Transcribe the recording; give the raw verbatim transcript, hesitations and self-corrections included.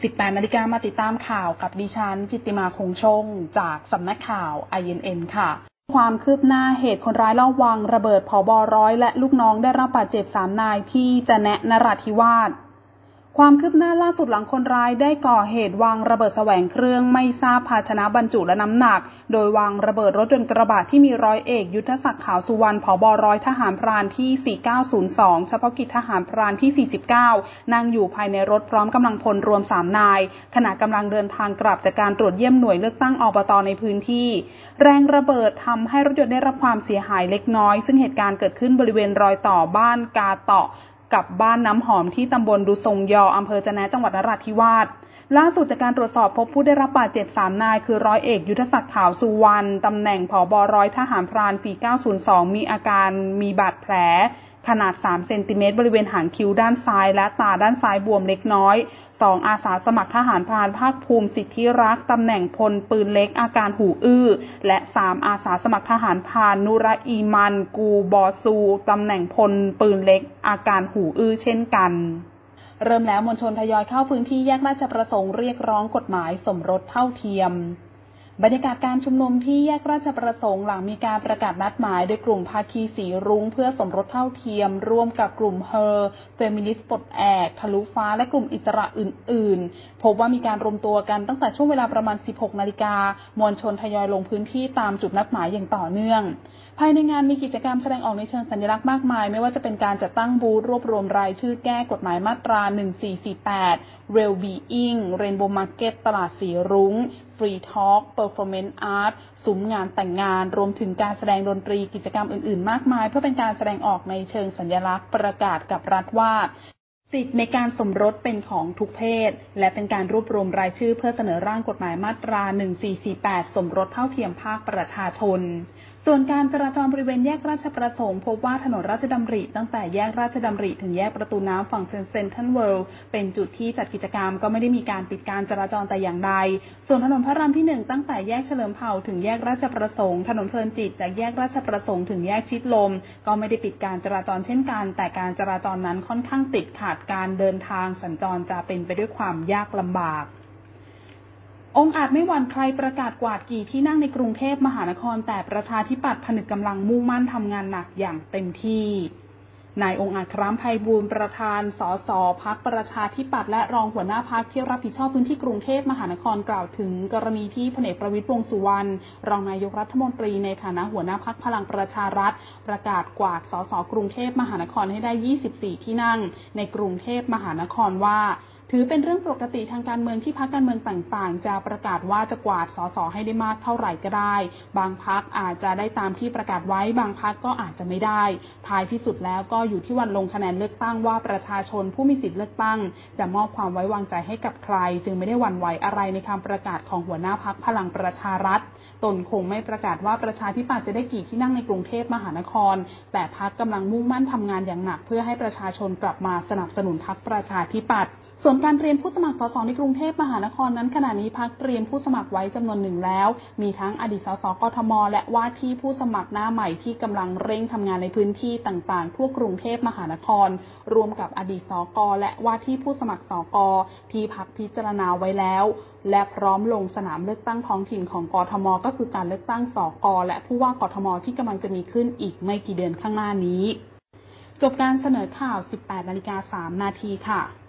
สิบแปดนาฬิกามาติดตามข่าวกับดิฉันจิตติมาคงชงจากสำนักข่าว ไอ เอ็น เอ็น ค่ะความคืบหน้าเหตุคนร้ายลอบวางระเบิดผบ.ร้อยและลูกน้องได้รับบาดเจ็บสามนายที่จะแนะนราธิวาสความคืบหน้าล่าสุดหลังคนร้ายได้ก่อเหตุวางระเบิดแสวงเครื่องไม่ทราบภาชนะบรรจุและน้ำหนักโดยวางระเบิดรถยนต์กระบะที่มีร้อยเอกยุทธศักดิ์ขาวสุวรรณผบ.ร้อยทหารพรานที่สี่เก้าศูนย์สองเฉพาะกิจทหารพรานที่สี่สิบเก้านั่งอยู่ภายในรถพร้อมกำลังพลรวมสามนายขณะกำลังเดินทางกลับจากการตรวจเยี่ยมหน่วยเลือกตั้งอบต.ในพื้นที่แรงระเบิดทำให้รถยนต์ได้รับความเสียหายเล็กน้อยซึ่งเหตุการณ์เกิดขึ้นบริเวณรอยต่อบ้านกาเตาะกับบ้านน้ำหอมที่ตำบลดุทรงยออำเภอจะแนะจังหวัดนราธิวาสล่าสุดจากการตรวจสอบพบผู้ได้รับบาดเจ็บสามนายคือร้อยเอกยุทธศักดิ์ขาวสุวรรณตำแหน่งผบ.ร้อยทหารพรานสี่เก้าศูนย์สองมีอาการมีบาดแผลขนาดสามเซนติเมตรบริเวณหางคิ้วด้านซ้ายและตาด้านซ้ายบวมเล็กน้อยสองอาสาสมัครทหารพรานภาคภูมิสิทธิรักษ์ตำแหน่งพลปืนเล็กอาการหูอื้อและสามอาสาสมัครทหารพรานนุรอีมันกูบอซูตำแหน่งพลปืนเล็กอาการหูอื้อเช่นกันเริ่มแล้วมวลชนทยอยเข้าพื้นที่แยกราชประสงค์เรียกร้องกฎหมายสมรสเท่าเทียมบรรยากาศการชุมนุมที่แยกราชประสงค์หลังมีการประกาศนัดหมายโดยกลุ่มภาคีสีรุ้งเพื่อสมรสเท่าเทียมร่วมกับกลุ่มเฮอร์เฟมินิสต์ปลดแอกทะลุฟ้าและกลุ่มอิสระอื่นๆพบว่ามีการรวมตัวกันตั้งแต่ช่วงเวลาประมาณสิบหกนาฬิกามวลชนทยอยลงพื้นที่ตามจุดนัดหมายอย่างต่อเนื่องภายในงานมีกิจกรรมแสดงออกในเชิงสัญลักษณ์มากมายไม่ว่าจะเป็นการจัดตั้งบูธรวบรวมรายชื่อแก้กฎหมายมาตราหนึ่งสี่สี่แปด Well-being Rainbow Market ตลาดสีรุ้ง Free Talk Performance Art ซุ้มงานแต่งงานรวมถึงการแสดงดนตรีกิจกรรมอื่นๆมากมายเพื่อเป็นการแสดงออกในเชิงสัญลักษณ์ประกาศกับรัฐว่าสิทธิในการสมรสเป็นของทุกเพศและเป็นการรวบรวมรายชื่อเพื่อเสนอร่างกฎหมายมาตราหนึ่งสี่สี่แปดสมรสเท่าเทียมภาคประชาชนส่วนการจราจรบริเวณแยกราชประสงค์พบว่าถนนราชดำริตั้งแต่แยกราชดำริถึงแยกประตูน้ำฝั่งเซ็นทรัลเวิลด์เป็นจุดที่จัดกิจกรรมก็ไม่ได้มีการปิดการจราจรแต่อย่างใดส่วนถนนพระรามที่หนึ่งตั้งแต่แยกเฉลิมเผ่าถึงแยกราชประสงค์ถนนเพลินจิตจากแยกราชประสงค์ถึงแยกชิดลมก็ไม่ได้ปิดการจราจรเช่นกันแต่การจราจรนั้นค่อนข้างติดขัดการเดินทางสัญจรจะเป็นไปด้วยความยากลำบากองค์อาจไม่หวั่นใครประกาศกวาดกี่ที่นั่งในกรุงเทพมหานครแต่ประชาธิปัตย์ผนึกกำลังมุ่งมั่นทำงานหนักอย่างเต็มที่นายองค์อาจคล้ามไพบูลย์ประธานสสพรรคประชาธิปัตย์และรองหัวหน้าพรรคที่รับผิดชอบพื้นที่กรุงเทพมหานครกล่าวถึงกรณีที่พลเอกประวิตรวงษ์สุวรรณรองนายกรัฐมนตรีในฐานะหัวหน้าพรรคพลังประชารัฐประกาศกวาดสสกรุงเทพมหานครให้ได้ยี่สิบสี่ที่นั่งในกรุงเทพมหานครว่าถือเป็นเรื่องปกติทางการเมืองที่พรรคการเมืองต่างๆจะประกาศว่าจะกวาดสสให้ได้มากเท่าไหร่ก็ได้บางพรรคอาจจะได้ตามที่ประกาศไว้บางพรรคก็อาจจะไม่ได้ท้ายที่สุดแล้วก็อยู่ที่วันลงคะแนนเลือกตั้งว่าประชาชนผู้มีสิทธิเลือกตั้งจะมอบความไว้วางใจให้กับใครจึงไม่ได้หวั่นไหวอะไรในคำประกาศของหัวหน้าพรรคพลังประชารัฐตนคงไม่ประกาศว่าประชาธิปัตย์จะได้กี่ที่นั่งในกรุงเทพมหานครแต่พรรคกำลังมุ่งมั่นทำงานอย่างหนักเพื่อให้ประชาชนกลับมาสนับสนุนพรรคประชาธิปัตย์ส่วนการเตรียมผู้สมัครสสในกรุงเทพมหานครนั้นขณะนี้พรรคเตรียมผู้สมัครไว้จำนวนหนึ่งแล้วมีทั้งอดีตสสกทมและว่าที่ผู้สมัครหน้าใหม่ที่กำลังเร่งทำงานในพื้นที่ต่างๆทั่วกรุงเทพมหานครรวมกับอดีตสกและว่าที่ผู้สมัครสกที่พรรคพิจารณาไว้แล้วและพร้อมลงสนามเลือกตั้งท้องถิ่นของกทมก็คือการเลือกตั้งสกและผู้ว่ากทมที่กำลังจะมีขึ้นอีกไม่กี่เดือนข้างหน้านี้จบการเสนอข่าว สิบแปดนาฬิกาสามนาทีค่ะ